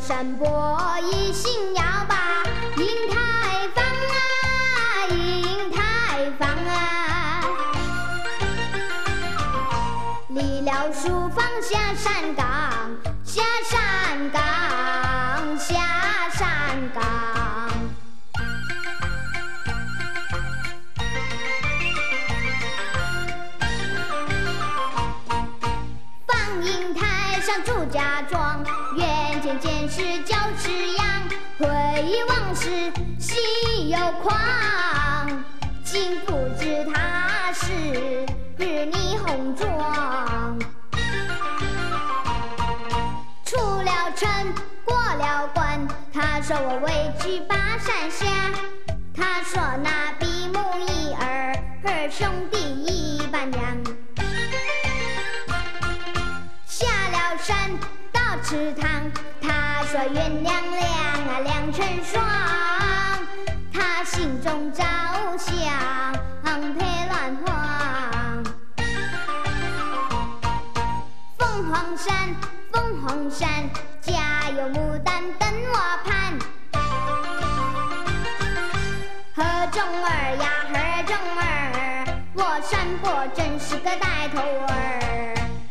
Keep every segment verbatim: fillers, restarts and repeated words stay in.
山伯一心要把银台放啊，银台放啊，离了书房下山岗，下山岗，下山岗。放映台上朱家庄，远见见是焦翅羊，回忆往事心有狂，竟不知他是日霓虹妆。出了城，过了关，他说我位居巴山下，他说那比目一儿二兄弟一般样。下了山到池塘，他说月亮亮啊亮成双，他心中着想配乱晃。凤凰山，凤凰山，家有牡丹等我盼。何中儿呀何中儿，我山伯真是个带头儿。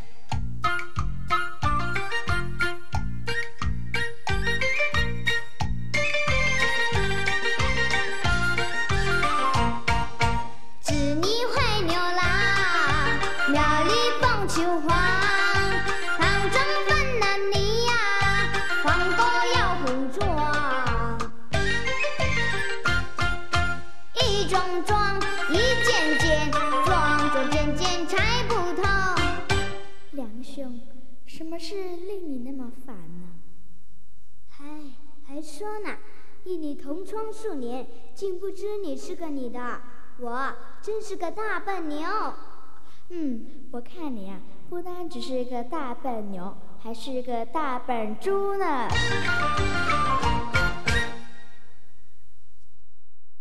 织泥会牛郎，庙里凤求凰，唐装分男女呀，皇宫要红妆。一桩桩，一件件，桩桩件件拆不透。梁兄，什么事令你那么烦呢？嗨，还说呢，与你同窗数年，竟不知你是个女的，我真是个大笨牛。 嗯，我看你啊，不单只是个大笨牛，还是个大笨猪呢。